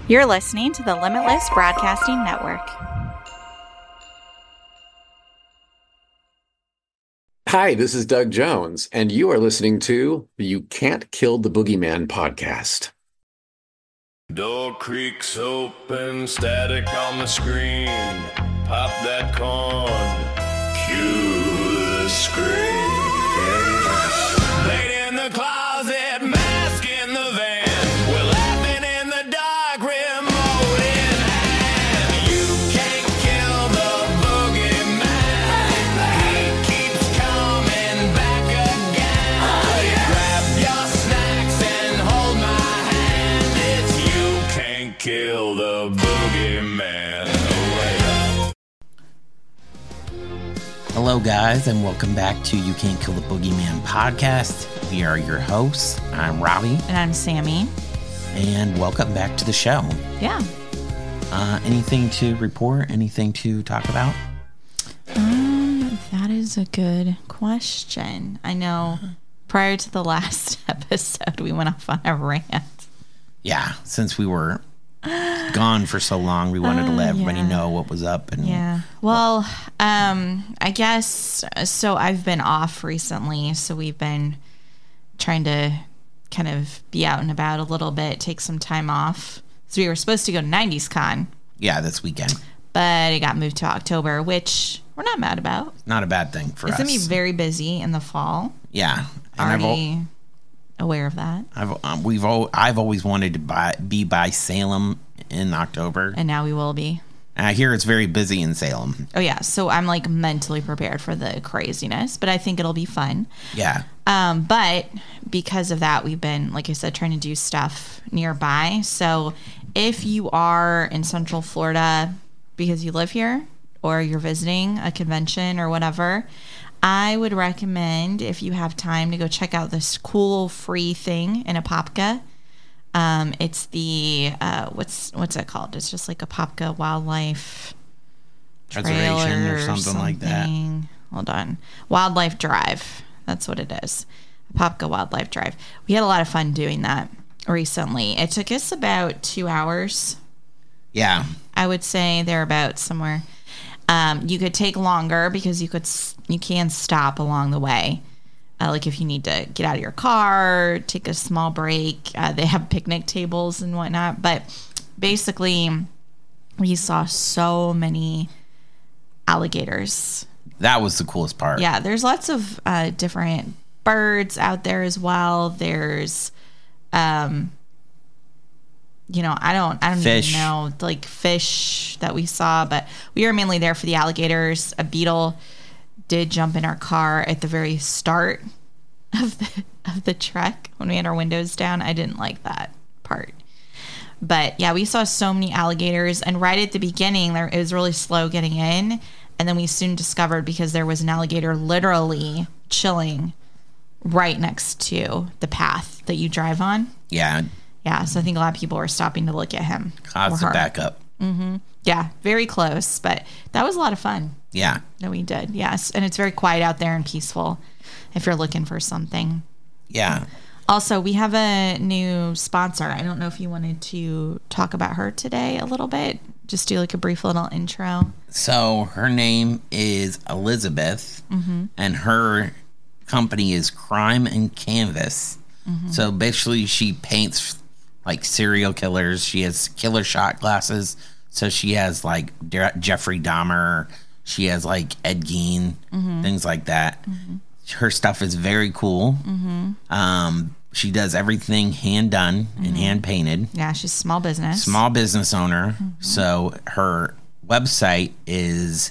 You're listening to the Limitless Broadcasting Network. Hi, this is Doug Jones, and you are listening to the You Can't Kill the Boogeyman podcast. Door creaks open, static on the screen. Pop that corn, cue the scream. Lady in the closet, mask in the van. We're laughing in the dark, remote in hand. You can't kill the boogeyman. He keeps coming back again. Grab your snacks and hold my hand. It's You Can't Kill the Boogeyman. Hello, guys, and welcome back to You Can't Kill the Boogeyman podcast. We are your hosts. I'm Robbie. And I'm Sammy. And welcome back to the show. Yeah. Anything to report? Anything to talk about? That is a good question. I know prior to the last episode, we went off on a rant. Yeah, since we were gone for so long, we wanted to let everybody know what was up. And yeah. Well, I guess, so I've been off recently, so we've been trying to kind of be out and about a little bit, take some time off. So we were supposed to go to 90s Con. Yeah, this weekend. But it got moved to October, which we're not mad about. Not a bad thing for us. It's going to be very busy in the fall. Yeah. And already aware of that. I've always wanted to be by Salem in October. And now we will be. I hear it's very busy in Salem. Oh, yeah. So I'm like mentally prepared for the craziness, but I think it'll be fun. Yeah. But because of that, we've been, like I said, trying to do stuff nearby. So if you are in Central Florida because you live here or you're visiting a convention or whatever, I would recommend, if you have time, to go check out this cool free thing in Apopka. It's the what's it called? It's just like Apopka Wildlife Preservation or something like that. Hold on, Wildlife Drive. That's what it is. Apopka Wildlife Drive. We had a lot of fun doing that recently. It took us about 2 hours. Yeah, I would say they're about somewhere. You could take longer because you can stop along the way. Like if you need to get out of your car, take a small break. They have picnic tables and whatnot. But basically, we saw so many alligators. That was the coolest part. Yeah, there's lots of different birds out there as well. There's, I don't even know, like fish that we saw. But we were mainly there for the alligators. A beetle did jump in our car at the very start of the trek when we had our windows down. I didn't like that part. But yeah, we saw so many alligators, and right at the beginning it was really slow getting in, and then we soon discovered, because there was an alligator literally chilling right next to the path that you drive on. Yeah, so I think a lot of people were stopping to look at him. Cause the backup. Mm-hmm. Yeah, very close, but that was a lot of fun. Yeah. That we did, yes. And it's very quiet out there and peaceful if you're looking for something. Yeah. Also, we have a new sponsor. I don't know if you wanted to talk about her today a little bit. Just do like a brief little intro. So her name is Elizabeth, and her company is Crime and Canvas. So basically she paints like serial killers. She has killer shot glasses. So she has like Jeffrey Dahmer. She has like Ed Gein, things like that. Her stuff is very cool. She does everything hand done and hand painted. Yeah, she's small business. Small business owner. So her website is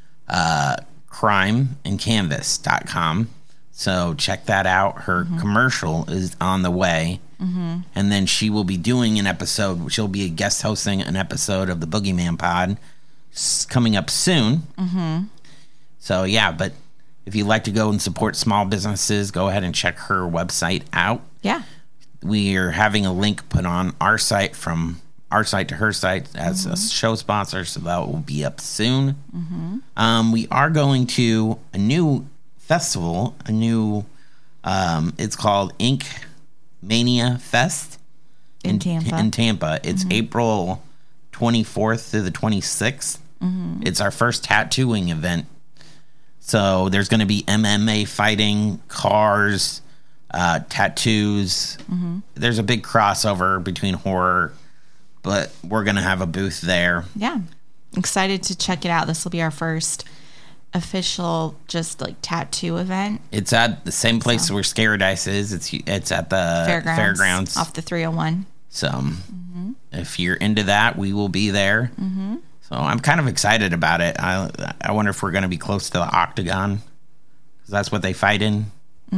crimeandcanvas.com. So check that out. Her commercial is on the way. And then she will be doing an episode. She'll be guest hosting an episode of the Boogeyman Pod coming up soon. So yeah, but if you'd like to go and support small businesses, go ahead and check her website out. Yeah. We are having a link put on our site, from our site to her site, as a show sponsor, so that will be up soon. We are going to a new festival, it's called Ink Mania Fest. in Tampa. In Tampa. It's April 24th to the 26th. It's our first tattooing event. So there's going to be MMA fighting, cars, tattoos. There's a big crossover between horror, but we're going to have a booth there. Yeah. Excited to check it out. This will be our first official just like tattoo event. It's at the same place where Scaradise is. It's at the fairgrounds off the 301. So if you're into that, we will be there. So I'm kind of excited about it. I wonder if we're going to be close to the Octagon, because that's what they fight in.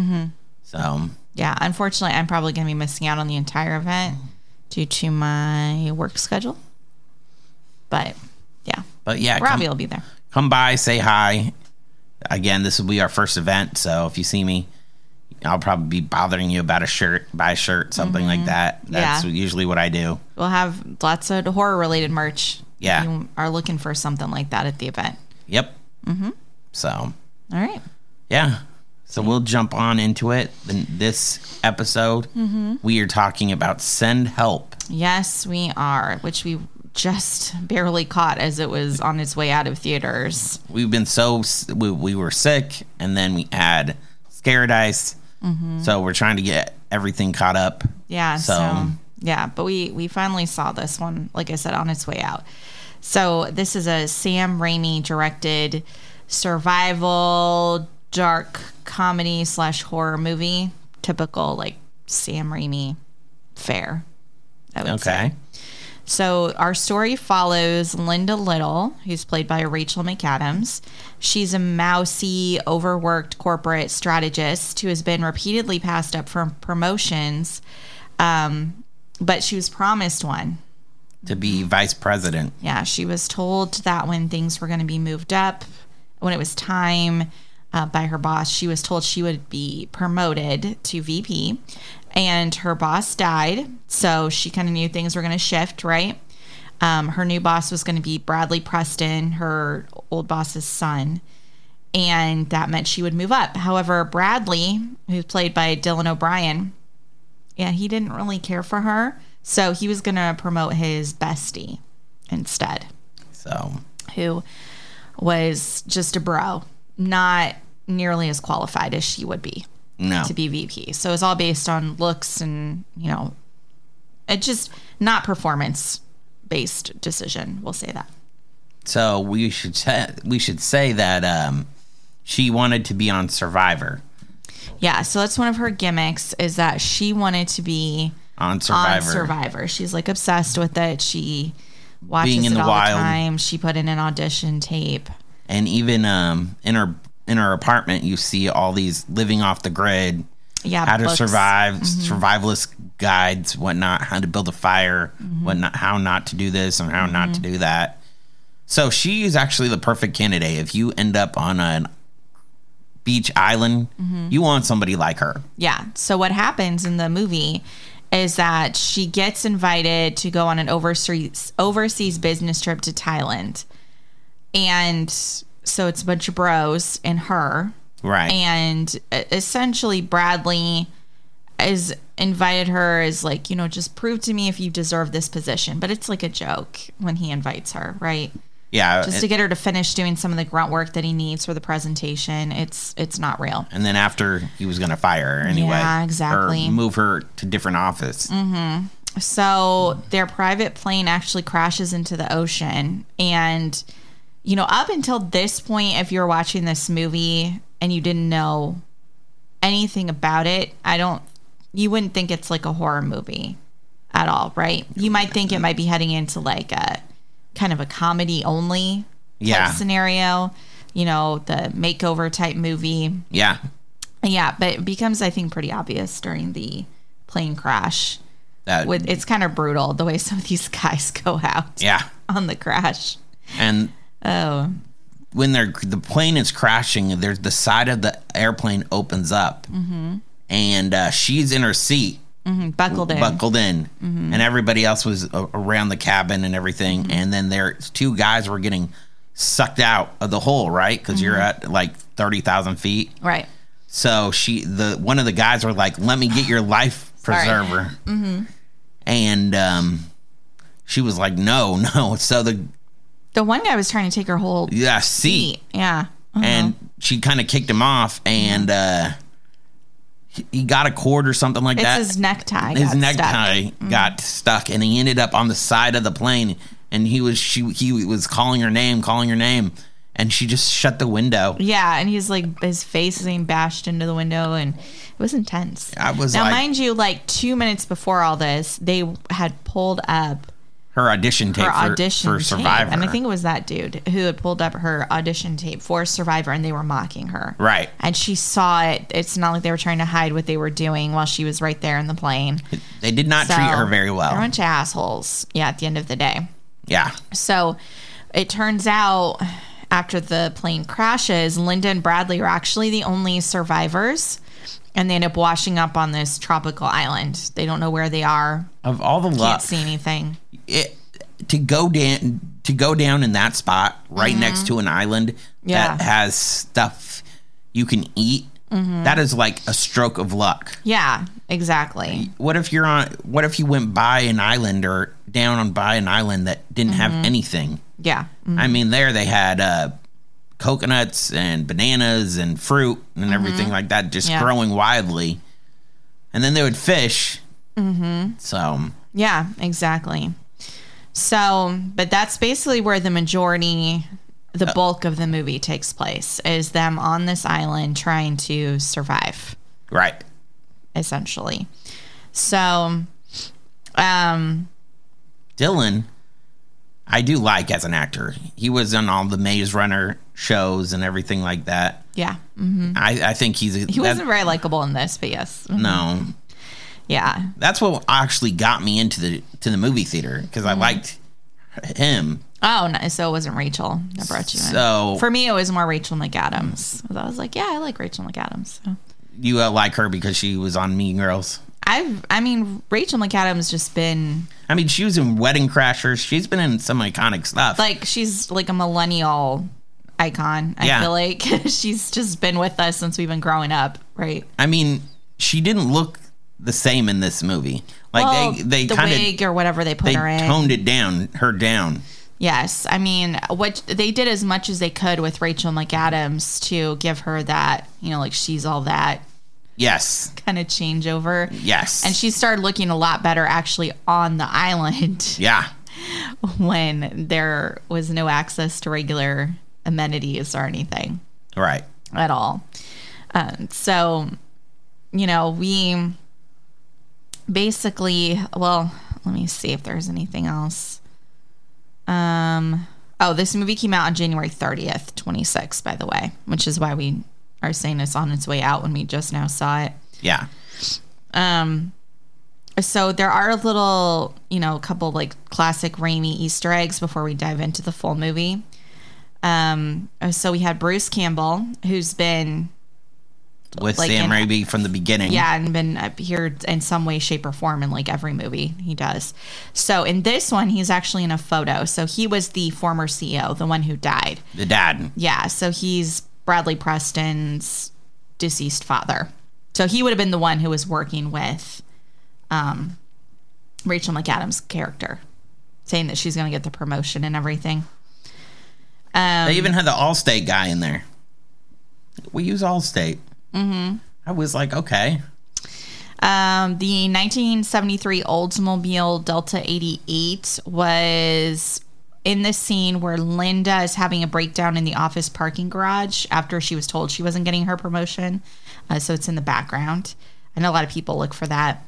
So yeah, unfortunately, I'm probably going to be missing out on the entire event due to my work schedule. But yeah, Robbie will be there. Come by, say hi. Again, this will be our first event, so if you see me, I'll probably be bothering you about a shirt, buy a shirt, something like that. That's usually what I do. We'll have lots of horror-related merch. Yeah. If you are looking for something like that at the event. Yep. So. All right. Yeah. So we'll jump on into it. This episode, we are talking about Send Help. Yes, we are, which we just barely caught as it was on its way out of theaters. We've been we were sick, and then we had Scaradise. So we're trying to get everything caught up. Yeah. So yeah, but we finally saw this one, like I said, on its way out. So this is a Sam Raimi directed survival dark comedy / horror movie. Typical like Sam Raimi fare, I would say. So our story follows Linda Little, who's played by Rachel McAdams. She's a mousy, overworked corporate strategist who has been repeatedly passed up for promotions, but she was promised one. To be vice president. Yeah, she was told that when things were going to be moved up, when it was time by her boss, she was told she would be promoted to VP. And her boss died, so she kind of knew things were going to shift, right? Her new boss was going to be Bradley Preston, her old boss's son, and that meant she would move up. However, Bradley, who's played by Dylan O'Brien, he didn't really care for her, so he was going to promote his bestie instead. So, who was just a bro, not nearly as qualified as she would be. No. To be VP. So it's all based on looks and, it's just not performance-based decision. We'll say that. So we should say that she wanted to be on Survivor. Yeah, so that's one of her gimmicks, is that she wanted to be on Survivor. She's like obsessed with it. She watches Being in it the all wild. the time. She put in an audition tape. And even in her apartment, you see all these living off the grid, how to survive, survivalist guides, whatnot, how to build a fire, whatnot, how not to do this and how not to do that. So she is actually the perfect candidate. If you end up on a beach island, you want somebody like her. Yeah. So what happens in the movie is that she gets invited to go on an overseas business trip to Thailand. And so it's a bunch of bros and her. Right. And essentially Bradley is invited her as like, just prove to me if you deserve this position. But it's like a joke when he invites her, right? Yeah. Just to get her to finish doing some of the grunt work that he needs for the presentation. It's not real. And then after, he was going to fire her anyway. Yeah, exactly. Or move her to different office. So their private plane actually crashes into the ocean. And up until this point, if you're watching this movie and you didn't know anything about it, you wouldn't think it's like a horror movie at all, right? You might think it might be heading into like a kind of a comedy only type scenario, the makeover type movie. Yeah. Yeah, but it becomes, I think, pretty obvious during the plane crash. It's kind of brutal the way some of these guys go out on the crash. And when the plane is crashing, there's the side of the airplane opens up, and she's in her seat, buckled in, and everybody else was around the cabin and everything. And then two guys were getting sucked out of the hole, right? Because you're at like 30,000 feet, right? So one of the guys were like, "Let me get your life preserver," And she was like, no. So The one guy was trying to take her whole seat. seat. Yeah. And she kind of kicked him off, and he got a cord or something like that. It's his necktie. His got necktie stuck. got stuck, and he ended up on the side of the plane. And he was calling her name, and she just shut the window. Yeah, and he's like, his face is being bashed into the window, and it was intense. I was now, like, mind you, like 2 minutes before all this, they had pulled up her audition tape for Survivor. Tape, and I think it was that dude who had pulled up her audition tape for Survivor, and they were mocking her. Right. And she saw it. It's not like they were trying to hide what they were doing while she was right there in the plane. They did not treat her very well. They're a bunch of assholes. Yeah, at the end of the day. Yeah. So it turns out after the plane crashes, Linda and Bradley are actually the only survivors, and they end up washing up on this tropical island. They don't know where they are. Of all the luck, Can't see anything. To go down in that spot right next to an island that has stuff you can eat. That is like a stroke of luck. Yeah, exactly. What if you went by an island or down by an island that didn't have anything? Yeah. I mean, there they had coconuts and bananas and fruit and everything like that just growing wildly. And then they would fish. So. Yeah, exactly. So, but that's basically where the bulk of the movie takes place, is them on this island trying to survive. Right. Essentially. So, Dylan, I do like as an actor. He was on all the Maze Runner shows and everything like that. Yeah. I think he wasn't very likable in this, but yes. No. Yeah. That's what actually got me into the movie theater, because I liked him. Oh, no, so it wasn't Rachel that brought you in. So for me, it was more Rachel McAdams. I was like, yeah, I like Rachel McAdams. So. You like her because she was on Mean Girls? I mean, Rachel McAdams just been... I mean, she was in Wedding Crashers. She's been in some iconic stuff. Like, she's like a millennial icon, I feel like. She's just been with us since we've been growing up, right? I mean, she didn't look the same in this movie. Like, they the kind of... wig or whatever they put her in. They toned it down, her down. Yes. I mean, what they did as much as they could with Rachel McAdams to give her that, like she's all that. Yes. Kind of changeover. Yes. And she started looking a lot better actually on the island. Yeah. When there was no access to regular amenities or anything. Right. At all. So, we basically, well, let me see if there's anything else. This movie came out on January 30th, 26, by the way, which is why we are saying it's on its way out when we just now saw it. Yeah. So there are a little, a couple like classic Raimi Easter eggs before we dive into the full movie. So we had Bruce Campbell, who's been with Sam Raimi from the beginning. Yeah, and been here in some way, shape, or form in like every movie he does. So in this one, he's actually in a photo. So he was the former CEO, the one who died. The dad. Yeah, so he's Bradley Preston's deceased father. So he would have been the one who was working with Rachel McAdams' character, saying that she's going to get the promotion and everything. They even had the Allstate guy in there. We use Allstate. I was like, okay. The 1973 Oldsmobile Delta 88 was in the scene where Linda is having a breakdown in the office parking garage after she was told she wasn't getting her promotion. So it's in the background. I know a lot of people look for that.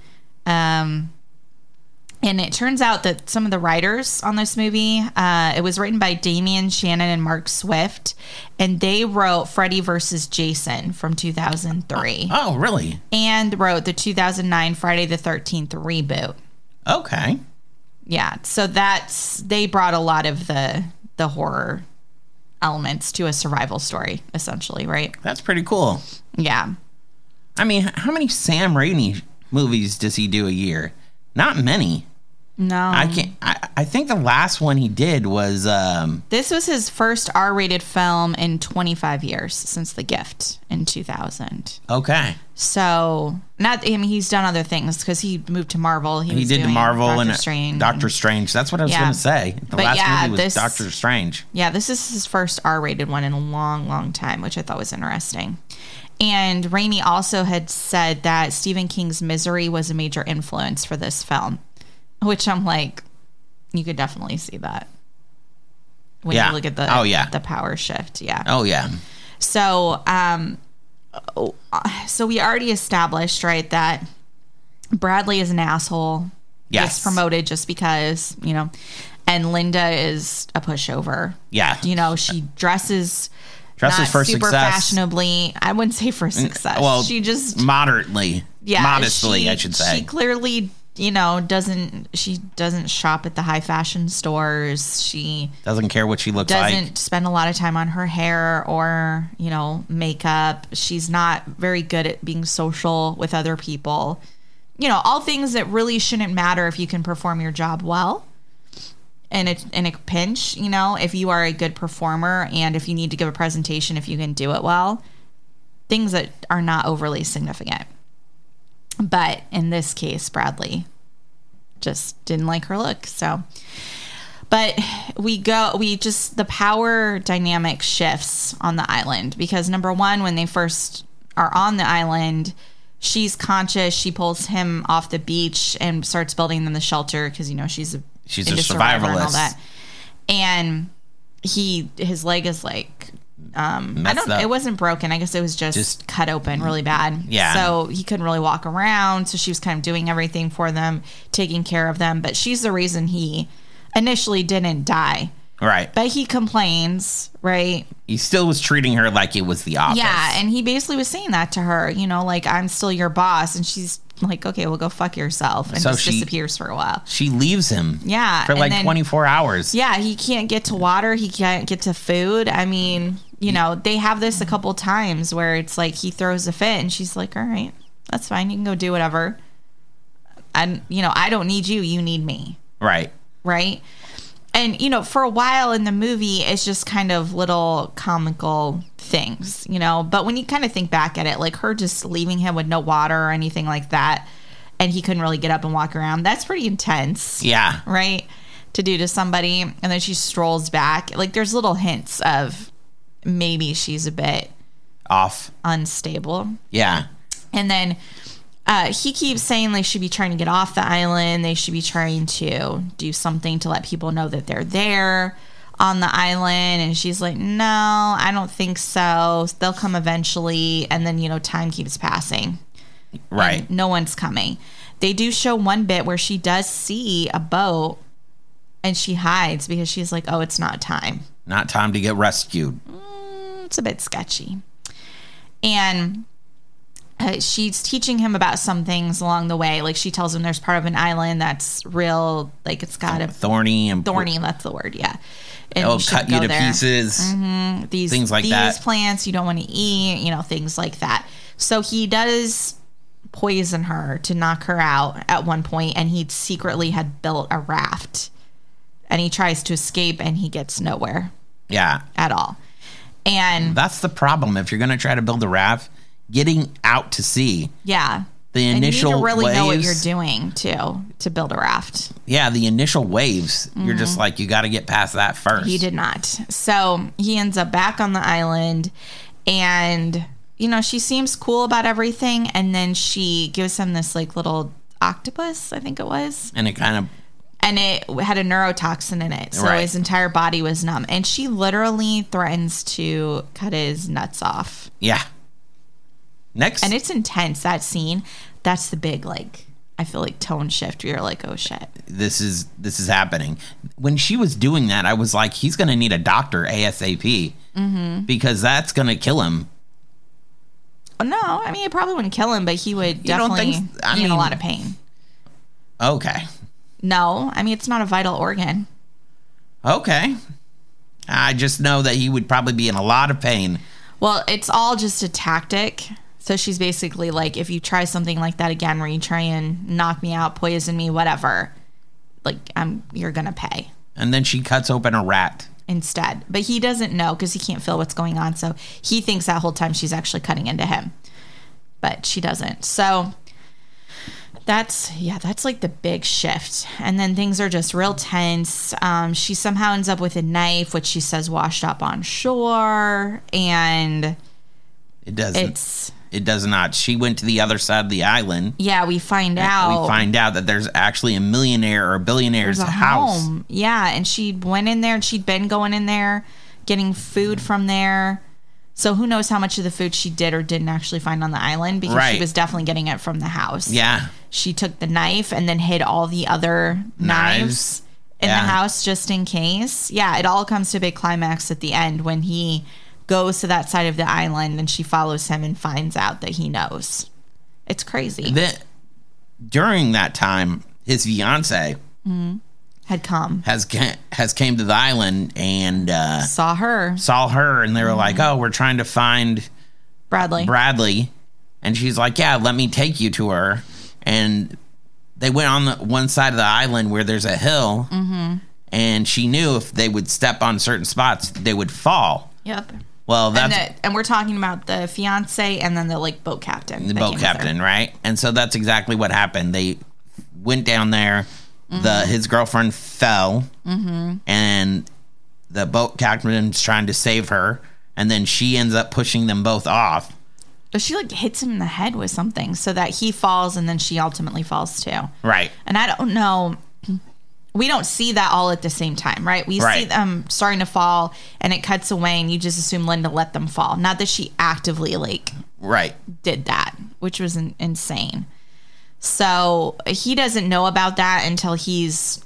And it turns out that some of the writers on this movie, it was written by Damian Shannon and Mark Swift, and they wrote Freddy vs. Jason from 2003. Oh, really? And wrote the 2009 Friday the 13th reboot. Okay. Yeah, so they brought a lot of the horror elements to a survival story, essentially, right? That's pretty cool. Yeah. I mean, how many Sam Raimi movies does he do a year? Not many. No. I can't. I think the last one he did was This was his first R-rated film in 25 years since The Gift in 2000. okay. So, he's done other things because he moved to Marvel. He was did doing Marvel Doctor and Strange. Doctor Strange. That's what I was Yeah. going to say. The But last yeah, movie was Doctor Strange. Yeah, this is his first R-rated one in a long, long time, which I thought was interesting. And Raimi also had said that Stephen King's Misery was a major influence for this film, which I'm like, you could definitely see that when Yeah. you look at the the power shift. Yeah. Oh yeah. So, so we already established, right, that Bradley is an asshole. Yes. Gets promoted just because, and Linda is a pushover. Yeah. She dresses Dresses not for super success. fashionably. I wouldn't say for success. Well, she just modestly, I should say. She clearly, doesn't shop at the high fashion stores. She Doesn't care what she looks doesn't like. spend a lot of time on her hair or, makeup. She's not very good at being social with other people. All things that really shouldn't matter if you can perform your job well. In a pinch, if you are a good performer and if you need to give a presentation, if you can do it well, things that are not overly significant. But in this case, Bradley just didn't like her look. So, but the power dynamic shifts on the island because number one, when they first are on the island, she's conscious. She pulls him off the beach and starts building them the shelter because, she's a survivor and all survivalist. that. And his leg is like, Messed up. it wasn't broken. I guess it was just cut open really bad. Yeah. So he couldn't really walk around. So she was kind of doing everything for them, taking care of them. But she's the reason he initially didn't die. Right. But he complains, right? He still was treating her like it was the office. Yeah. And he basically was saying that to her, like, I'm still your boss. And she's like, okay, well, go fuck yourself. And So just she- disappears for a while. She leaves him. Yeah. For and like then- 24 hours. Yeah, he can't get to water. He can't get to food. I mean, they have this a couple times where it's like he throws a fit and she's like, all right, that's fine. You can go do whatever. And, I don't need you. You need me. Right. Right. And, for a while in the movie, it's just kind of little comical things, But when you kind of think back at it, like her just leaving him with no water or anything like that, and he couldn't really get up and walk around, that's pretty intense. Yeah. Right? To do to somebody. And then she strolls back. Like there's little hints of maybe she's a bit Off. unstable. Yeah. And then he keeps saying they should be trying to get off the island. They should be trying to do something to let people know that they're there on the island. And she's like, no, I don't think so. They'll come eventually. And then, time keeps passing. Right. And no one's coming. They do show one bit where she does see a boat and she hides because she's like, oh, it's not time. Not time to get rescued. It's a bit sketchy. And she's teaching him about some things along the way. Like she tells him there's part of an island that's real, like it's got a Thorny. that's the word, yeah. And It'll should cut you go to there. pieces. These things like that. plants you don't want to eat, things like that. So he does poison her to knock her out at one point, and he secretly had built a raft. And he tries to escape, and he gets nowhere Yeah. at all. And That's the problem. If you're going to try to build a raft, getting out to sea, yeah, the and initial you need to really waves, know what you're doing too to build a raft. Yeah, the initial waves, you're just like, you got to get past that first. He did not. So he ends up back on the island, and she seems cool about everything, and then she gives him this like little octopus, I think it was. And it kind of, And it had a neurotoxin in it. So Right. his entire body was numb. And she literally threatens to cut his nuts off. yeah. Next. And it's intense, that scene. That's the big, I feel like tone shift. You're like, oh shit. this is happening. When she was doing that, I was like, he's going to need a doctor ASAP because that's going to kill him. Oh, no, I mean, it probably wouldn't kill him, but he would You don't definitely think- be I in a mean- lot of pain. Okay. No, I mean, it's not a vital organ. Okay. I just know that he would probably be in a lot of pain. Well, it's all just a tactic. So she's basically like, if you try something like that again where you try and knock me out, poison me, whatever, you're going to pay And then she cuts open a rat. instead. But he doesn't know because he can't feel what's going on. So he thinks that whole time she's actually cutting into him. But she doesn't. So that's like the big shift. And then things are just real tense. She somehow ends up with a knife, which she says washed up on shore. And It doesn't. It does not. She went to the other side of the island. yeah, we find out. We find out that there's actually a millionaire or a billionaire's There's a house. home. Yeah, and she went in there and she'd been going in there, getting food from there. So who knows how much of the food she did or didn't actually find on the island because she Right. was definitely getting it from the house. Yeah. She took the knife and then hid all the other knives in Yeah. the house just in case. Yeah, it all comes to a big climax at the end when he goes to that side of the island and she follows him and finds out that he knows. It's crazy. During that time, his fiance Had come. has came to the island and Saw her. saw her, and they were like, "Oh, we're trying to find Bradley," and she's like, "Yeah, let me take you to her." And they went on the one side of the island where there's a hill, and she knew if they would step on certain spots, they would fall. Yep. Well, that's And we're talking about the fiance and then the boat captain. the that boat came with her. captain, right? And so that's exactly what happened. They went down there. His girlfriend fell, and the boat captain's trying to save her, and then she ends up pushing them both off. But she hits him in the head with something so that he falls and then she ultimately falls too. Right. And I don't know. We don't see that all at the same time, right? We see Right. them starting to fall and it cuts away and you just assume Linda let them fall. Not that she actively Right. did that, which was insane. So he doesn't know about that until he's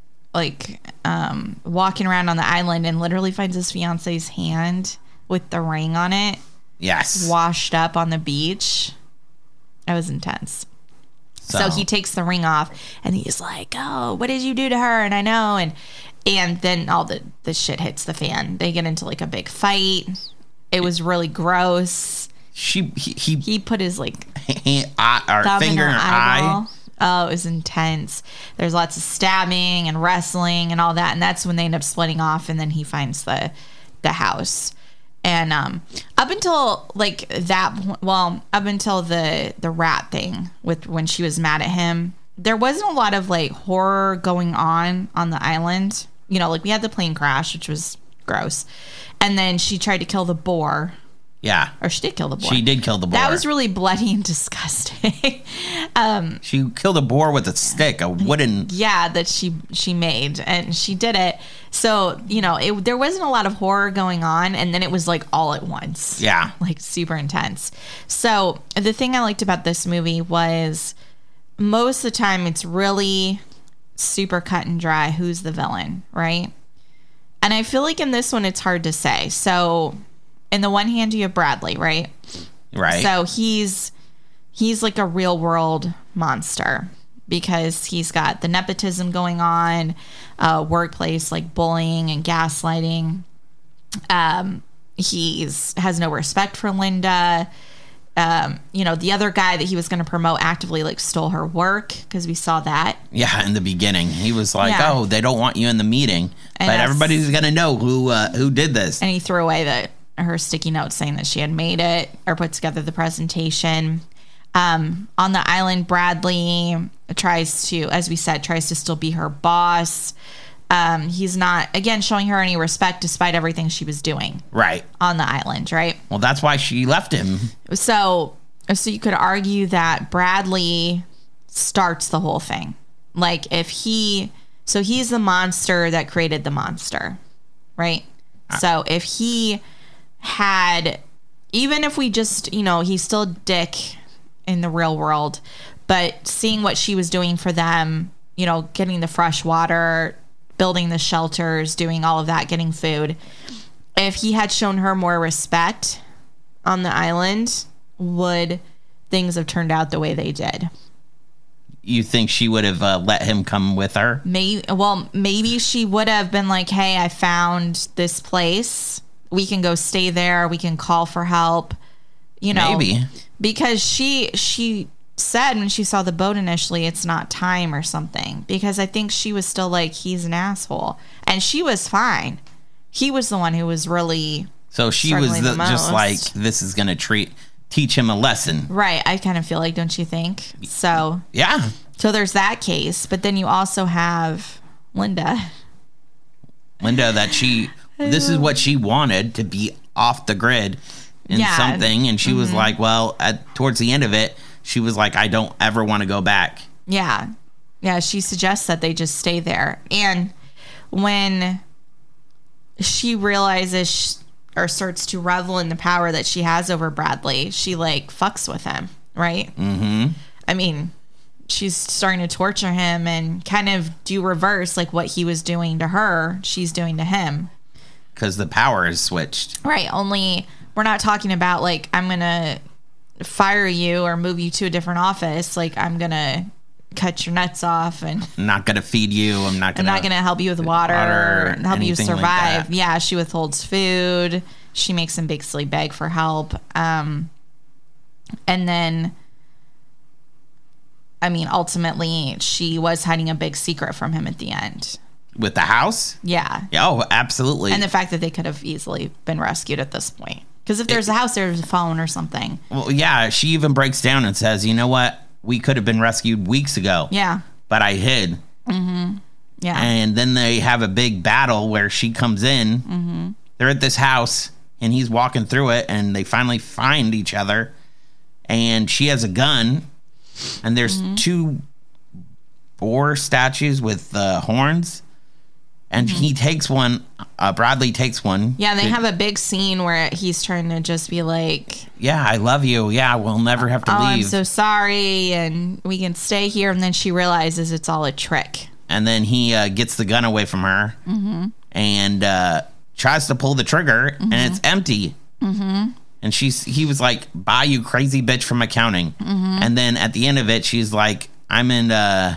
walking around on the island and literally finds his fiance's hand with the ring on it Yes. washed up on the beach. That was intense. So he takes the ring off and he's like, "Oh, what did you do to her?" And I know. And then all the shit hits the fan. They get into a big fight. It was really gross. He put his thumb finger in in her her eye. eyeball. Oh, it was intense. There's lots of stabbing and wrestling and all that. And that's when they end up splitting off. And then he finds the house. And up until up until the rat thing with when she was mad at him, there wasn't a lot of horror going on the island. We had the plane crash, which was gross, and then she tried to kill the boar. Yeah. Or she did kill the boar. She did kill the boar. That was really bloody and disgusting. She killed a boar with a stick, a wooden. Yeah, that she made, and she did it. So there wasn't a lot of horror going on, and then it was all at once. Yeah. Super intense. So the thing I liked about this movie was most of the time it's really super cut and dry. Who's the villain, right? And I feel like in this one it's hard to say. So in the one hand you have Bradley, right? Right. So he's a real world monster because he's got the nepotism going on, workplace bullying and gaslighting. He has no respect for Linda. The other guy that he was going to promote actively stole her work because we saw that. Yeah, in the beginning, he was like, Yeah. "Oh, they don't want you in the meeting, And but everybody's gonna know who did this." And he threw away her sticky note saying that she had made it or put together the presentation. On the island, Bradley tries to still be her boss. He's not, again, showing her any respect despite everything she was doing Right. on the island, right? Well, that's why she left him. So you could argue that Bradley starts the whole thing. He's the monster that created the monster, right? So if he had, even if we just, he's still a dick in the real world, but seeing what she was doing for them, getting the fresh water, building the shelters, doing all of that, getting food. If he had shown her more respect on the island, would things have turned out the way they did? You think she would have let him come with her? Maybe she would have been like, "Hey, I found this place. We can go stay there. We can call for help." Maybe. Because she said when she saw the boat initially, it's not time or something, because I think she was still like, he's an asshole, and she was fine. He was the one who was really So she was struggling the just most. like, this is going to teach him a lesson. right. I kind of feel like, don't you think? So Yeah. there's that case, but then you also have Linda. Linda, this is what she wanted, to be off the grid in Yeah. something. And she was like, well, towards the end of it, she was like, I don't ever want to go back. Yeah. Yeah, she suggests that they just stay there. And when she realizes or starts to revel in the power that she has over Bradley, she like fucks with him, right? Mm-hmm. I mean, she's starting to torture him and kind of do reverse, like what he was doing to her, she's doing to him. Because the power is switched. Right. Only we're not talking about like, I'm going to fire you or move you to a different office. Like, I'm going to cut your nuts off and I'm not going to feed you. I'm not going to help you with water and help you anything like survive. that. Yeah, she withholds food. She makes him basically beg for help. And then, I mean, ultimately, she was hiding a big secret from him at the end. With the house? Yeah. Oh, absolutely. And the fact that they could have easily been rescued at this point. Because if there's a house, there's a phone or something. Well, yeah, she even breaks down and says, you know what? We could have been rescued weeks ago. Yeah. But I hid. Yeah. And then they have a big battle where she comes in. Mm-hmm. They're at this house, and he's walking through it, and they finally find each other. And she has a gun, and there's two boar statues with horns. And he takes one. Bradley takes one. Yeah, they have a big scene where he's trying to just be like, Yeah, I love you. Yeah, we'll never have to oh, leave. I'm so sorry, and we can stay here. And then she realizes it's all a trick. And then he gets the gun away from her and tries to pull the trigger, and it's empty. And he was like, bye, you crazy bitch from accounting. And then at the end of it, she's like, I'm in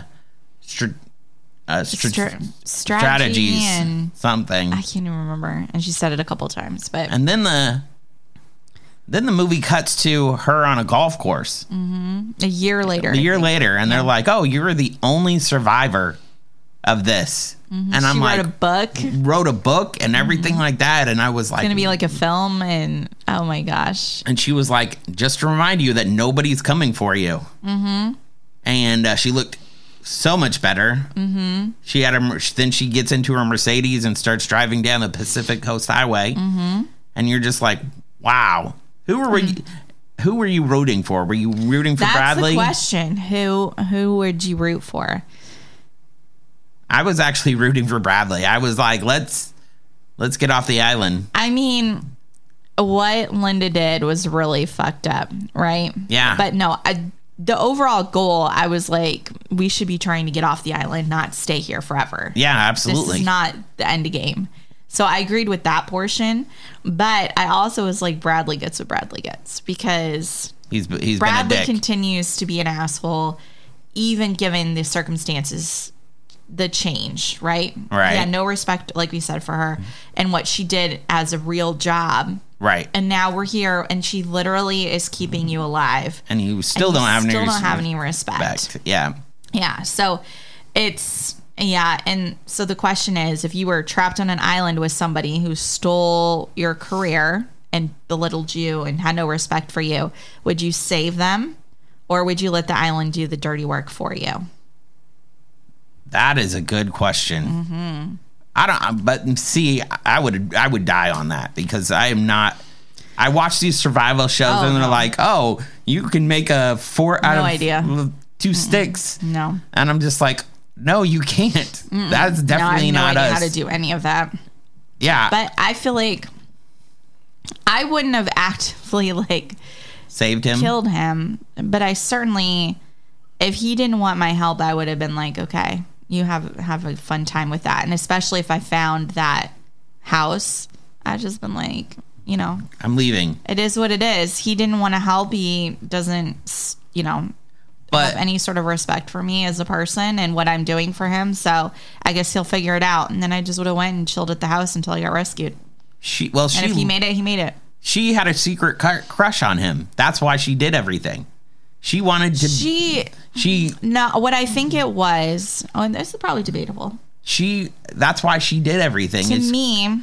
strategies, and something. I can't even remember. And she said it a couple times, but And then the movie cuts to her on a golf course a year later. a year later, and they're like, oh, you're the only survivor of this. And I'm she like, wrote a book. wrote a book and everything like that. And I was like, It's going to be like a film, and oh my gosh. and she was like, just to remind you that nobody's coming for you. And she looked so much better. She had then she gets into her Mercedes and starts driving down the Pacific Coast Highway. And you're just like, wow, who were you rooting for? Were you rooting for That's Bradley? the question. Who would you root for? I was actually rooting for Bradley. I was like, let's get off the island. I mean, what Linda did was really fucked up, right? Yeah. But no, the overall goal, I was like, we should be trying to get off the island, not stay here forever. Yeah, absolutely. This is not the end game. So I agreed with that portion, but I also was like, Bradley gets what Bradley gets, because he's Bradley been a dick. continues to be an asshole, even given the circumstances, the change, right? Right. Yeah, no respect, like we said, for her and what she did as a real job. Right. And now we're here, and she literally is keeping you alive. And you still don't have any respect. Yeah. Yeah. So and so the question is, if you were trapped on an island with somebody who stole your career and belittled you and had no respect for you, would you save them, or would you let the island do the dirty work for you? That is a good question. But see, I would die on that, because I am not. I watch these survival shows and they're like, oh, you can make a 4 out of 2 sticks. No. And I'm just like, no, you can't. That's definitely no, I have no not idea us. how to do any of that. Yeah. But I feel like I wouldn't have actively like saved him. killed him, but I certainly, if he didn't want my help, I would have been like, okay, you have a fun time with that. And especially if I found that house, I'd just been like, I'm leaving. it is what it is. He didn't want to help. He doesn't, But have any sort of respect for me as a person and what I'm doing for him. So I guess he'll figure it out. And then I just would have went and chilled at the house until he got rescued. And if he made it, he made it. She had a secret crush on him. That's why she did everything. She wanted to. What I think it was, and this is probably debatable. That's why she did everything. To me,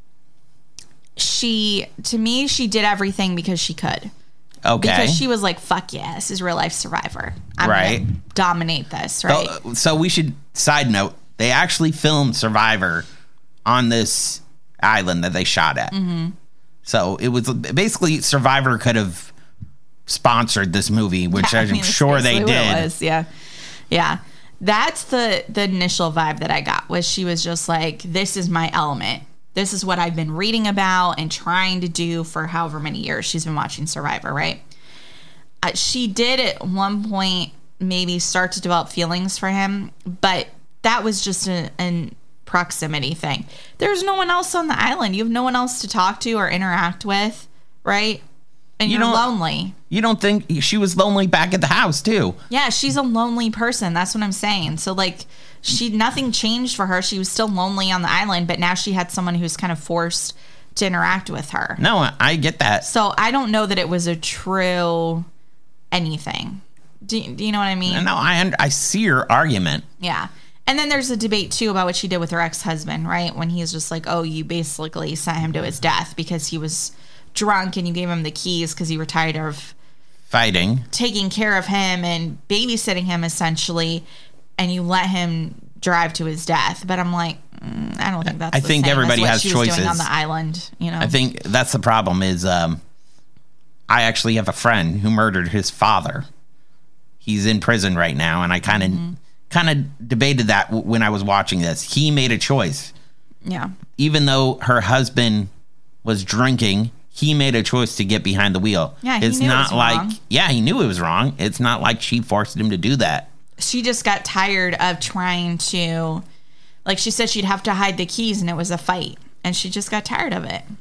she did everything because she could. Okay. Because she was like, fuck yeah, this is real life Survivor. I'm Right. gonna dominate this, right? So we should, side note, they actually filmed Survivor on this island that they shot at. Mm-hmm. So it was basically Survivor could have sponsored this movie, which I'm sure they did. It was, yeah. Yeah. That's the initial vibe that I got, was she was just like, this is my element. This is what I've been reading about and trying to do for however many years she's been watching Survivor, right? She did at one point maybe start to develop feelings for him, but that was just an proximity thing. There's no one else on the island. You have no one else to talk to or interact with, right? And you're lonely. You don't think she was lonely back at the house too? Yeah, she's a lonely person. That's what I'm saying. So like, nothing changed for her. She was still lonely on the island, but now she had someone who's kind of forced to interact with her. No, I get that. So I don't know that it was a true anything. Do you know what I mean? No, I see your argument. Yeah. And then there's a debate too about what she did with her ex-husband, right? When he's just like, oh, you basically sent him to his death because he was drunk and you gave him the keys because you were tired of fighting, taking care of him and babysitting him essentially, and you let him drive to his death. But I'm like, I don't think that's the same everybody as what has she was choices doing on the island, you know. I think that's the problem is I actually have a friend who murdered his father. He's in prison right now, and I kind of debated that when I was watching this. He made a choice. Yeah. Even though her husband was drinking, he made a choice to get behind the wheel. Yeah, he knew it was wrong. Yeah, he knew it was wrong. It's not like she forced him to do that. She just got tired of trying to, like she said, she'd have to hide the keys, and it was a fight, and she just got tired of it.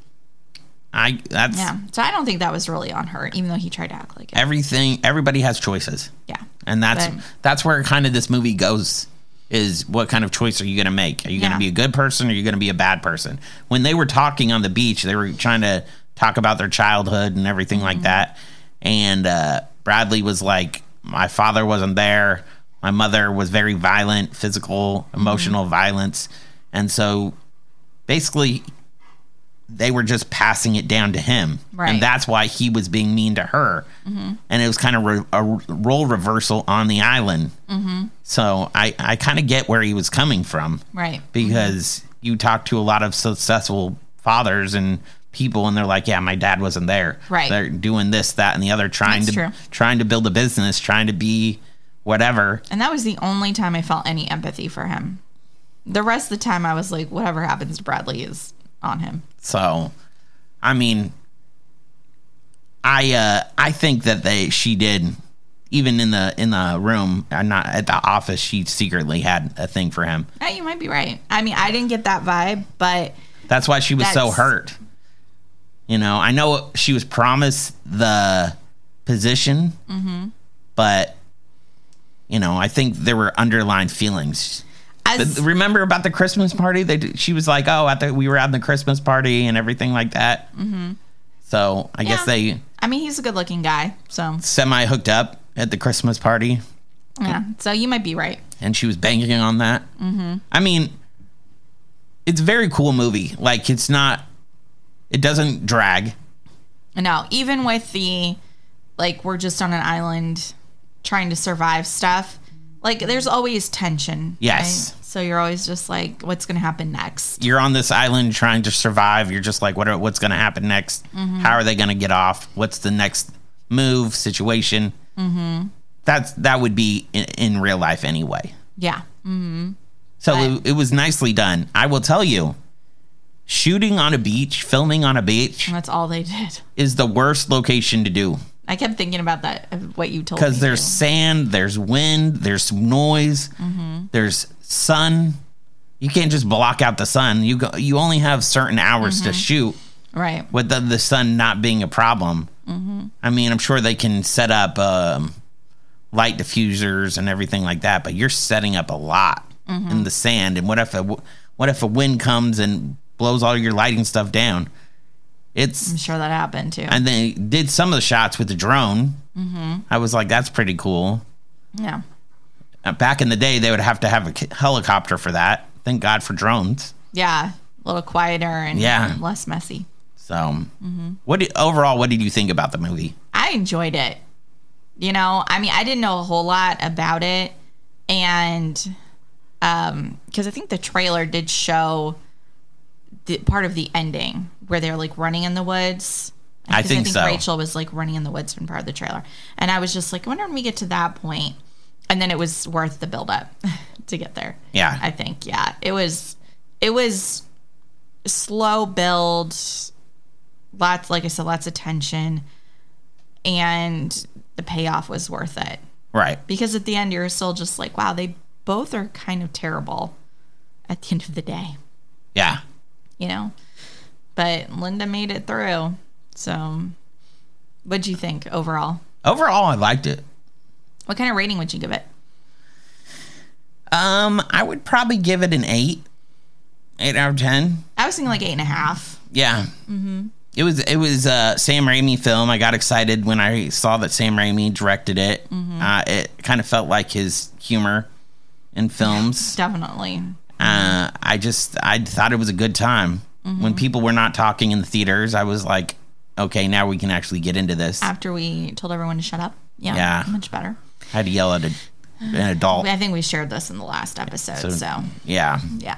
So I don't think that was really on her, even though he tried to act like it. Everybody has choices. Yeah. And that's where kind of this movie goes, is what kind of choice are you going to make? Are you going to be a good person, or are you going to be a bad person? When they were talking on the beach, they were trying to talk about their childhood and everything like that. And Bradley was like, my father wasn't there. My mother was very violent, physical, emotional violence. And so basically they were just passing it down to him. Right. And that's why he was being mean to her. And it was kind of a role reversal on the island. So I kind of get where he was coming from. Right. Because you talk to a lot of successful fathers and people, and they're like, yeah, my dad wasn't there. Right. They're doing this, that, and the other, trying to build a business, trying to be whatever. And that was the only time I felt any empathy for him. The rest of the time I was like, whatever happens to Bradley is on him. So, I mean, I think that she did, even in the room, not at the office, she secretly had a thing for him. Yeah, you might be right. I mean, I didn't get that vibe, but that's why she was so hurt. You know, I know she was promised the position, but, you know, I think there were underlying feelings. Remember about the Christmas party? She was like, oh, we were at the Christmas party and everything like that. So I guess I mean, he's a good looking guy, so. Semi hooked up at the Christmas party. Yeah, so you might be right. And she was banking on that. I mean, it's a very cool movie. Like, it doesn't drag. No, even with the, like, we're just on an island trying to survive stuff, like, there's always tension. Yes. Right? So you're always just like, what's going to happen next? You're on this island trying to survive. You're just like, what's going to happen next? How are they going to get off? What's the next move, situation? That would be in real life anyway. Yeah. So it was nicely done. I will tell you, shooting on a beach, filming on a beach. That's all they did. Is the worst location to do. I kept thinking about that, what you told me. Because there's sand, there's wind, there's noise, there's sun. You can't just block out the sun. You only have certain hours to shoot. Right. With the sun not being a problem. I mean, I'm sure they can set up light diffusers and everything like that, but you're setting up a lot in the sand. And what if a wind comes and blows all your lighting stuff down? I'm sure that happened too. And they did some of the shots with the drone, I was like, that's pretty cool. Yeah. Back in the day, they would have to have a helicopter for that. Thank God for drones. Yeah. A little quieter and Yeah. less messy. So, overall, what did you think about the movie? I enjoyed it. You know, I mean, I didn't know a whole lot about it. And because I think the trailer did show the part of the ending where they're like running in the woods. I think so. Rachel was like running in the woods in part of the trailer. And I was just like, I wonder when we get to that point. And then it was worth the buildup to get there. Yeah. I think, yeah. It was slow build, like I said, lots of tension. And the payoff was worth it. Right. Because at the end, you're still just like, wow, they both are kind of terrible at the end of the day. Yeah. You know? But Linda made it through. So, what'd you think overall? Overall, I liked it. What kind of rating would you give it? I would probably give it an 8. 8 out of 10. I was thinking like 8.5. Yeah. Mm-hmm. It was Sam Raimi film. I got excited when I saw that Sam Raimi directed it. Mm-hmm. It kind of felt like his humor in films. Definitely. I thought it was a good time. Mm-hmm. When people were not talking in the theaters, I was like, okay, now we can actually get into this. After we told everyone to shut up. Yeah. Much better. I had to yell at an adult. I think we shared this in the last episode. So yeah.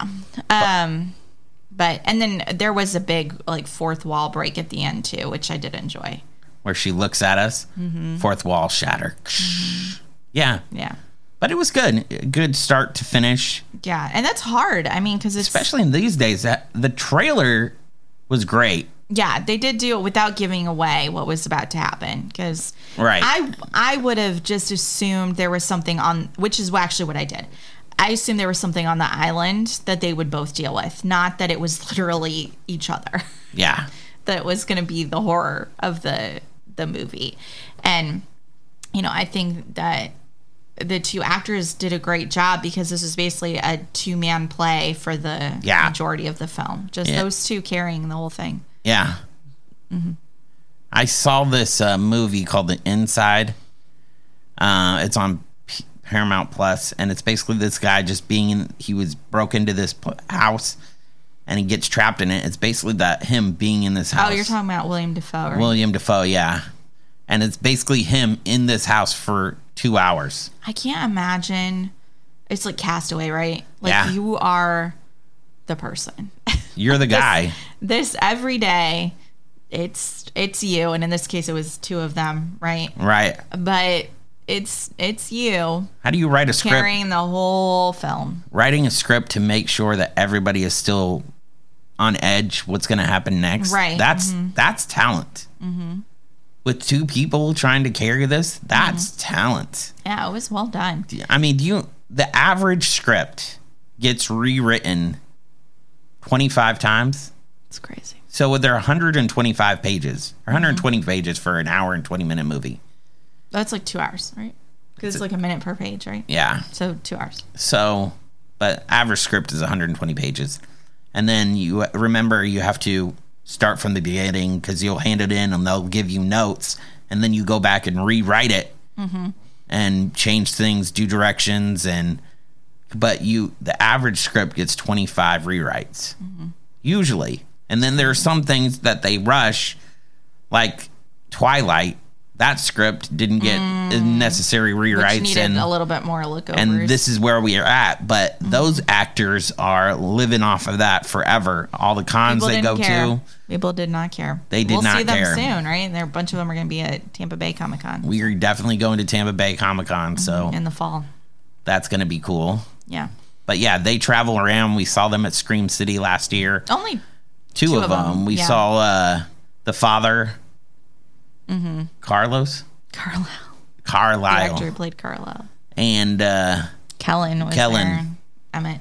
But and then there was a big like fourth wall break at the end too, which I did enjoy. Where she looks at us, fourth wall shatter. Mm-hmm. Yeah. Yeah. But it was good. Good start to finish. Yeah, and that's hard. I mean, because it's especially in these days. That the trailer was great. Yeah, they did do it without giving away what was about to happen. Because right, I would have just assumed there was something on, which is actually what I did. I assumed there was something on the island that they would both deal with, not that it was literally each other. Yeah, that was going to be the horror of the movie, and you know, I think that the two actors did a great job because this is basically a 2-man play for the majority of the film. Just those two carrying the whole thing. Yeah. Mm-hmm. I saw this movie called The Inside. It's on Paramount Plus, and it's basically this guy just he was broke into this house, and he gets trapped in it. It's basically him being in this house. Oh, you're talking about William Dafoe, right? William Dafoe, yeah. And it's basically him in this house for 2 hours. I can't imagine. It's like Castaway, right? Like you are the person. You're the guy. This every day, it's you, and in this case, it was two of them, right? Right. But it's you. How do you write a script? Carrying the whole film. Writing a script to make sure that everybody is still on edge. What's going to happen next? Right. That's talent. Mm-hmm. With 2 people trying to carry this, that's talent. Yeah, it was well done. I mean, the average script gets rewritten 25 times. It's crazy. So there are 125 pages, or 120 pages for an hour and 20-minute movie. That's like 2 hours, right? Because it's like a minute per page, right? Yeah. So 2 hours. So, but average script is 120 pages. And then you remember you have to start from the beginning because you'll hand it in and they'll give you notes. And then you go back and rewrite it and change things, do directions. But the average script gets 25 rewrites, usually. And then there are some things that they rush, like Twilight. That script didn't get necessary rewrites. Which needed a little bit more lookovers. And this is where we are at. But those actors are living off of that forever. All the cons they go to. People did not care. They did not care. We'll see them soon, right? A bunch of them are going to be at Tampa Bay Comic-Con. We are definitely going to Tampa Bay Comic-Con. So in the fall. That's going to be cool. Yeah. But yeah, they travel around. We saw them at Scream City last year. Only two of them. We saw the father, Carlisle. The actor who played Carlisle. And Kellen was there. Emmett.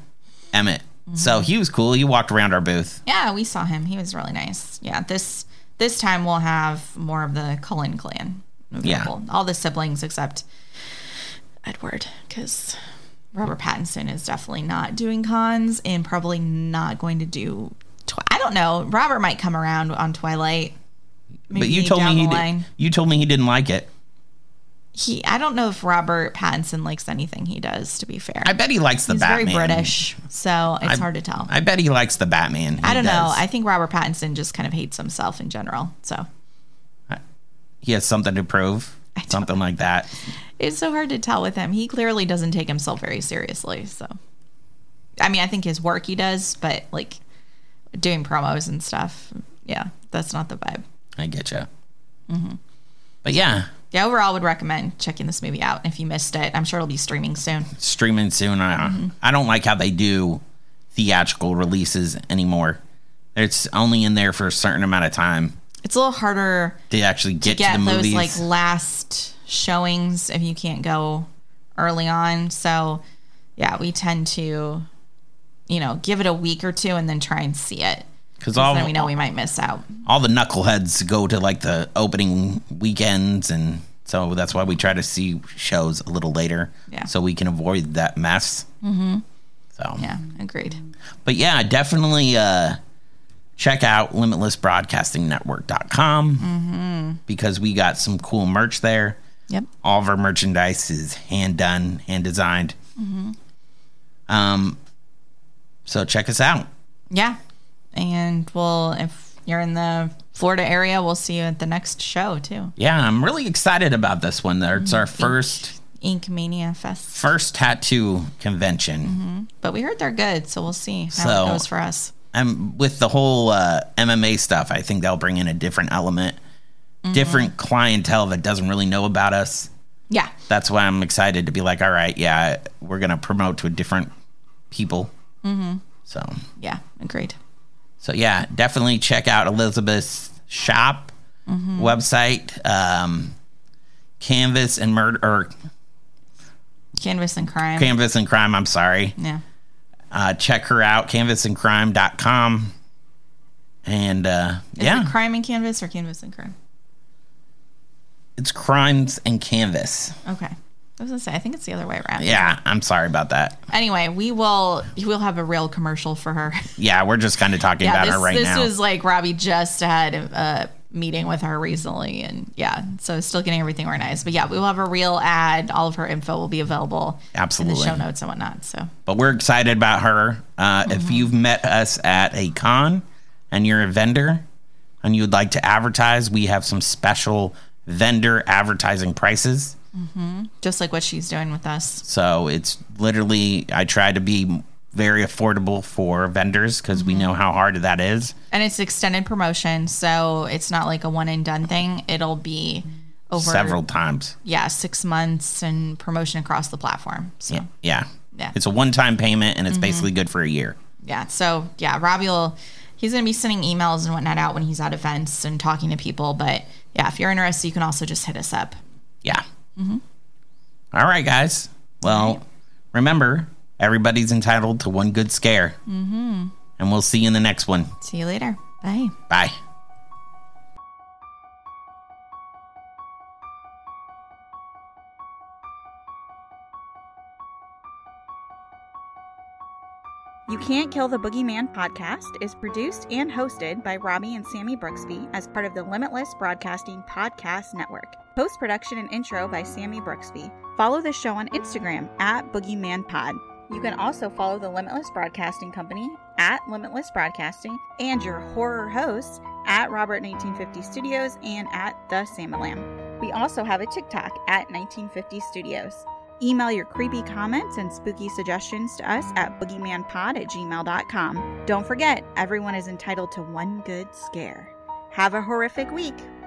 So he was cool. He walked around our booth. Yeah, we saw him. He was really nice. Yeah, this time we'll have more of the Cullen clan. Available. Yeah. All the siblings except Edward, because Robert Pattinson is definitely not doing cons and probably not going to do... I don't know. Robert might come around on Twilight. But you told me he didn't like it. I don't know if Robert Pattinson likes anything he does, to be fair. I bet he likes the He's Batman. very British, so it's hard to tell. I bet he likes the Batman. I don't know. I think Robert Pattinson just kind of hates himself in general. So He has something to prove. Something like that. it's so hard to tell with him. He clearly doesn't take himself very seriously. So, I mean, I think his work he does, but like doing promos and stuff, yeah, that's not the vibe. I get you. But yeah. Yeah, overall, would recommend checking this movie out. If you missed it, I'm sure it'll be streaming soon. Streaming soon. I don't like how they do theatrical releases anymore. It's only in there for a certain amount of time It's a little harder to actually get to get the those movies. like last showings if you can't go early on. So, yeah, we tend to, give it a week or two and then try and see it. Because Then we know we might miss out. all the knuckleheads go to like the opening weekends, and so that's why we try to see shows a little later, Yeah. so we can avoid that mess. So Yeah, agreed. but yeah, definitely check out limitlessbroadcastingnetwork.com because we got some cool merch there. Yep. All of our merchandise is hand done, hand designed. So check us out. Yeah. And if you're in the Florida area, we'll see you at the next show, too. Yeah, I'm really excited about this one. It's our first Ink Mania Fest. tattoo convention. But we heard they're good, so we'll see how So- it goes for us. And with the whole MMA stuff, I think they'll bring in a different element, different clientele that doesn't really know about us. Yeah. That's why I'm excited to be like, all right, yeah, we're going to promote to a different people. So Yeah, agreed. So yeah, definitely check out Elizabeth's shop website, Canvas and Murder, or Canvas and Crime. Canvas and Crime. I'm sorry. Yeah. Check her out, canvasandcrime.com. And Is yeah, it Crime and Canvas or Canvas and Crime? it's Crimes and Canvas. Okay. I was going to say, I think it's the other way around. Yeah, I'm sorry about that. Anyway, we'll have a real commercial for her. Yeah, we're just kind of talking about her right now. This was like Robbie just had a meeting with her recently, and yeah, so still getting everything organized. But yeah, we'll have a real ad. All of her info will be available Absolutely. in the show notes and whatnot. So But we're excited about her. If you've met us at a con and you're a vendor and you'd like to advertise, we have some special vendor advertising prices. just like what she's doing with us. So it's literally, I try to be very affordable for vendors because we know how hard that is. And it's extended promotion, so it's not like a one and done thing. It'll be over Several times. 6 months and promotion across the platform. So Yeah. Yeah. It's a one-time payment and it's basically good for a year. yeah, so yeah, Robbie he's going to be sending emails and whatnot out when he's at events and talking to people. But yeah, if you're interested, you can also just hit us up. Yeah. All right, guys. Well, remember, everybody's entitled to one good scare. And we'll see you in the next one. See you later. Bye. Bye. You Can't Kill the Boogeyman podcast is produced and hosted by Robbie and Sammy Brooksby as part of the Limitless Broadcasting Podcast Network. Post-production and intro by Sammy Brooksby. Follow the show on Instagram at BoogeymanPod. You can also follow the Limitless Broadcasting Company at Limitless Broadcasting and your horror hosts at Robert 1950 Studios and at The Samalam. We also have a TikTok at 1950 Studios. Email your creepy comments and spooky suggestions to us at boogeymanpod@gmail.com. Don't forget, everyone is entitled to one good scare. Have a horrific week.